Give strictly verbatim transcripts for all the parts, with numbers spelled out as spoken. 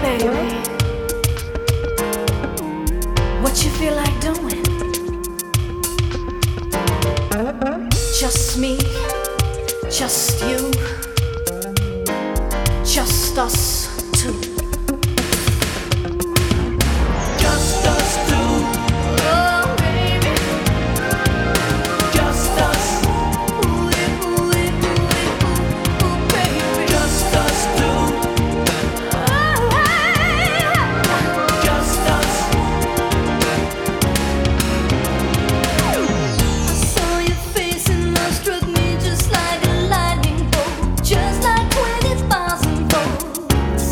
baby. What you feel like doing? Just me, just you, just us two. Just us two. Oh, baby. Just us. Ooh, ooh, ooh, ooh, ooh, baby. Just us two. Oh, hey. Just us. I saw your face and love struck me just like a lightning bolt, just like twenty thousand volts.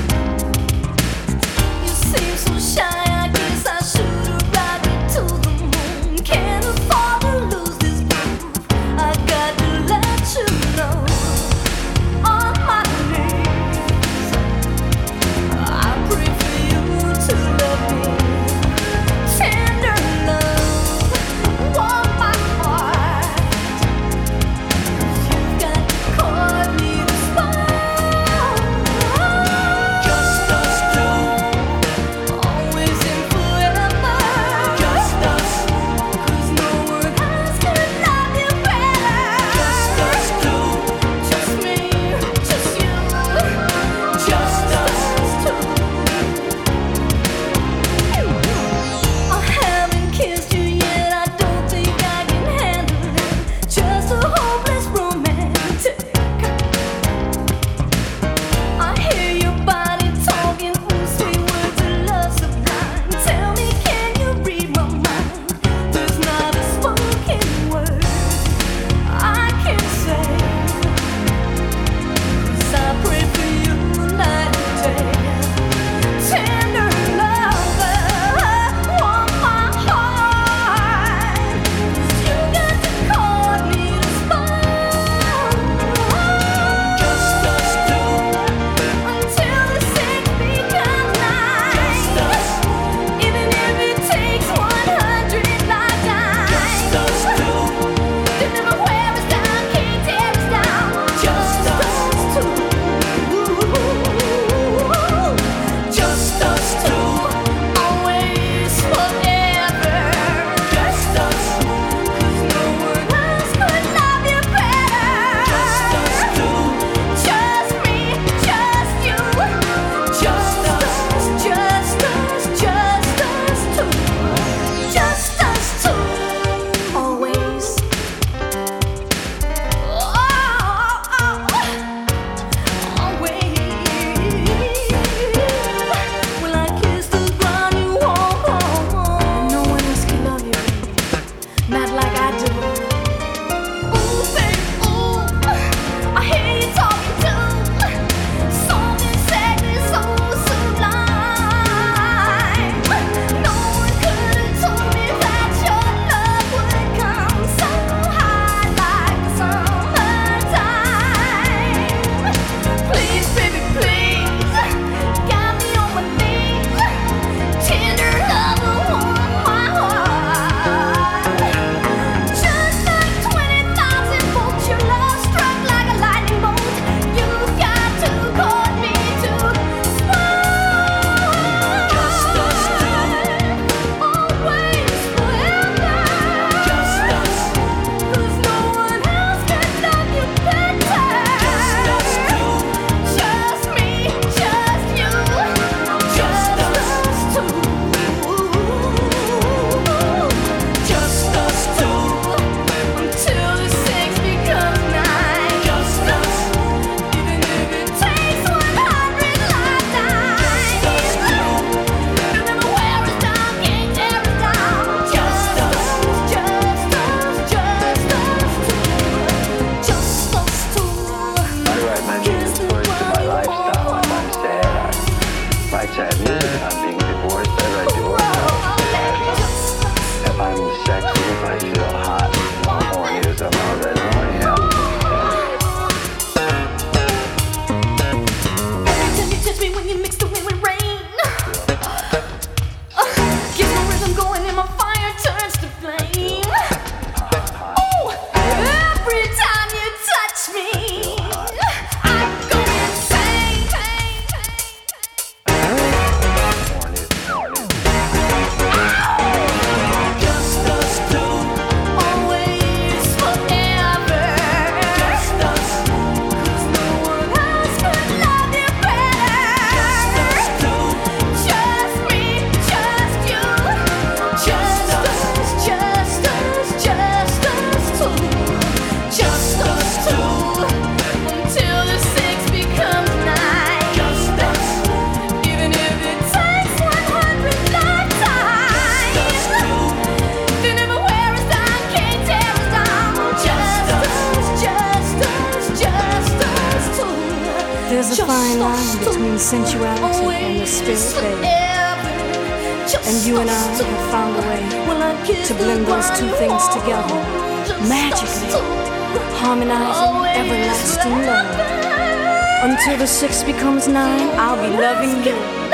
You seem so shy, I guess I should have ride to the moon. Can't afford to lose this groove. I got to let you know, on my knees, I pray for you to love me. Tender love, warm my heart. You've got to call me the spark. Just us two. Always and forever. Just us. 'Cause no one else could love you better. Just us two. Just me, just you. Just us. two. I haven't kissed you yet, I don't think I can handle it. Just a hopeless romantic. I hear your body talking, ooh, sweet words of love sublime. Tell me, can you read my mind? There's not a spoken word I can say, 'cause I pray for you night and day. Tender lover, warm my heart. 'Cause you got to call me the spark. Just us two. Until the six becomes nine. Just us. Even if it takes one hundred lifetimes. Just us two. To never wear us down, can't tear us down. Just us. two. Just us two. Always, forever. Just us. 'Cause no one else could love you better. Just us two. Just me, just you. Just us. Just us, just us two. Just us two. Always. Oh, always. Will I kiss the ground you hold? No one else can love you, not like I do. Ooh, baby, ooh, I hear you talking too. Something sexy, so sublime. No one could have told me that your love would come so high like the summertime. Please, baby, please, got me on my knees. Tender love will warm my heart. Just like twenty thousand volts, your love struck like a lightning bolt. You've got to call me to spark. Just us two. Always, forever. Just us. 'Cause no one else can love you better. Just us two. Just me, just you. Just us. two. Just us two. Until the six becomes nine. Just us. Even if it takes one hundred lifetimes. Just us two. You'll never wear us down, can't tear us down. Just us. Just us, just us two. Just us two. Why do I mention this towards to my lifestyle? If I'm sad, I write sad music. If I'm being divorced, I write divorce songs. If I'm sexy, if I feel hot, I'm horny as I'm already horny. Yeah. Every time you touch me, when you mix the wind with rain, uh, gets my rhythm going and my fire turns to flame. Oh, every time you touch me, I go insane. fine line between sensuality and the spirit, babe. And you and I have found a way to blend those two things together, magically, harmonizing everlasting love. Until the six becomes nine, I'll be loving you.